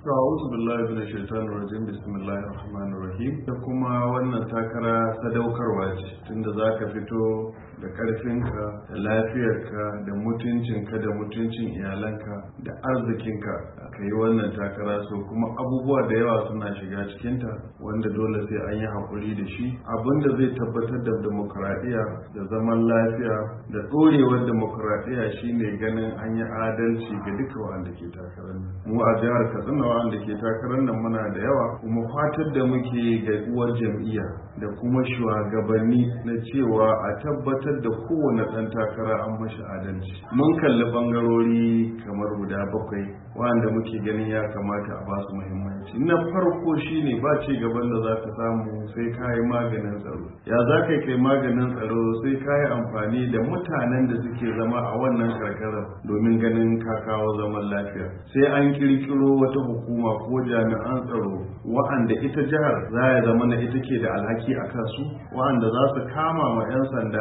A'udhu billahi minash shaitanir rajim. Bismillahir rahmanir rahim. Da kuma wannan takara sadaukarwa ce, tunda zaka fito da karfinka, da lafiyarka, da mutuncinka, da mutuncin iyalanka, da arzikinka ka yi wannan takara. So kuma abubuwa da yawa suna shiga cikinta wanda dole sai an yi haƙuri da shi. Abinda zai tabbatar da demokradiyya da zaman lafiya da ɗorewar demokradiyya shine ganin an yi adalci ga duka wanda ke takarar. Mu a jihar Katsina wanda ke takarar nan muna da yawa, kuma fatar da muke ga uwar jam'iyya da kuma shugabanni na cewa a tabbatar da kowane ɗan takara an mashi adalci. Mun kalli bangarori kamar guda 7 wanda muke ganin ya kamata a basu muhimmanci. Na farko shine ba ci gaban da za ka samu sai ka yi maganin tsaro. Ya za ka kai maganin tsaro? Sai ka yi amfani da mutanen da suke zama a wannan karkarar domin ganin ka kawo zaman lafiya. Sai an kirkiro wata hukuma ko jami'an tsaro wa'anda ita jihar za ya zama na ita ke da alhaki a kansu, wa'anda za su kama ma 'yan sanda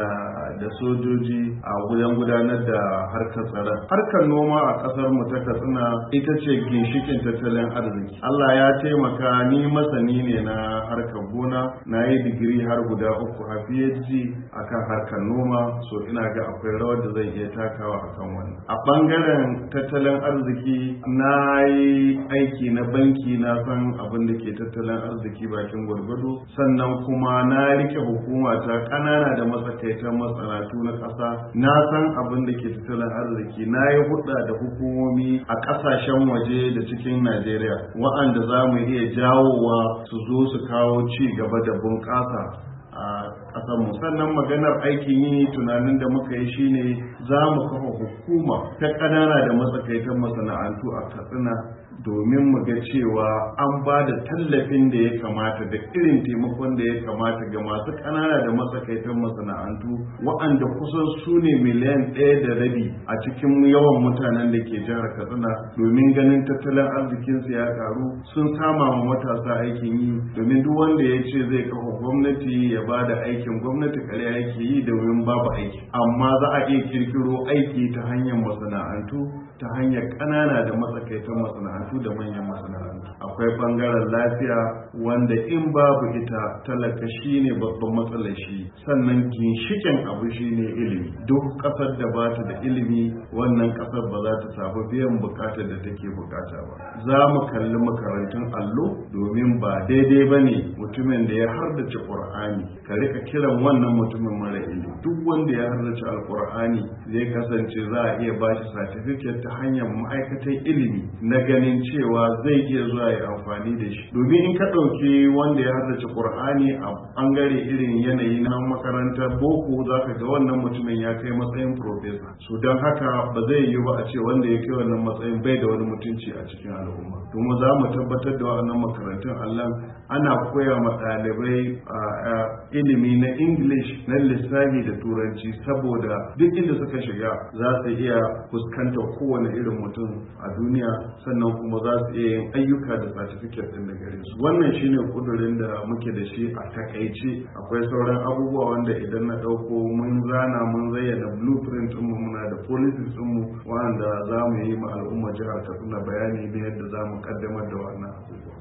da sojoji a wajen gudanar da harkar tsaron. Harkar noma a kasar mu ta Katsina ita ce ginshikin tattalin arziki. Allah ya taimaka, ni masani ne na harkar gona, na yi digiri har guda 3 a PhD akan harkar noma, so ina ga akwai rawar da zai iya takawa akan wannan. A bangaren tattalin arziki na yi aiki na banki, na san abin da ke tattalin arziki bakin gwargwado, sannan kuma na rike hukuma ta ƙanana da matsakaitan masana'antu na ƙasa, na san abin da ke tattalin arziki. Na yi hudda da hukumomi a ƙasashen waje da cikin Najeriya wa'anda za mu iya jawowa su zo su kawo ci gaba da bunƙasa a ƙasarmu. Sannan maganar aikin yi, tunanin da muka yi shine za mu kafa hukuma ta ƙanana da matsakaitan masana'antu a Katsina domin mu ga cewa an ba da tallafin da ya kamata da irin taimakon da ya kamata ga masu ƙanana da matsakaitan masana'antu wa'anda kusan su ne miliyan 1.5 a cikin yawan mutanen da ke jihar Katsina, domin ganin tattalin arzikinsu ya karu, sun sama wa matasa aikin yi. Domin duk wanda ya ce zai kafa gwamnati ya ba da aikin gwamnati, ƙarya yake yi domin babu aiki. Amma za a iya kirkiro aiki ta hanyar masana'antu, ta hanyar ƙanana da matsakaitan masana'antu da manyan masana'antu. Akwai bangaren lafiya wanda in babu ita talaka shine babban matsalar shi. Sannan ginshiken abu shine ilimi. Duk ƙasar da ba ta da ilimi, wannan ƙasar ba za ta samu biyan bukatar da take bukata ba. Za mu kalli makarantun allo, domin ba daidai ba ne mutumin da ya hardace Qur'ani ka rika kiran wannan mutumin mara ilimi. Duk wanda ya hardace Alƙur'ani zai kasance za a iya bashi certificate ta hanyar ma'aikatan ilimi na ganin cewa zai iya zuwa ya amfani da shi. Domin in ka ɗauki wanda ya haddace Qur'ani a ɓangare irin yanayi na makarantar boko, za ka ga wannan mutumin ya kai matsayin profesa. So don haka ba zai yi ba a ce wanda ya kai wannan matsayin bai da wani mutunci a cikin al'umma. Kuma za mu tabbatar da wannan makarantun Allah ana koya ma ɗalibai ilimi na English, na lissafi da Turanci, saboda duk inda suka shiga za su iya fuskantar kowane irin mutum a duniya, sannan kuma za su iya yin ayyuka da certificate din da gare su. Wannan shine kudurin da muke da shi a takaice. Akwai sauran abubuwa wanda idan na dauko mun zana, mun zayyana blueprint din mu, muna da policies din mu wanda za mu yi ma al'umma jihar Katsina bayani ne yadda za mu kaddamar da wannan abubuwa.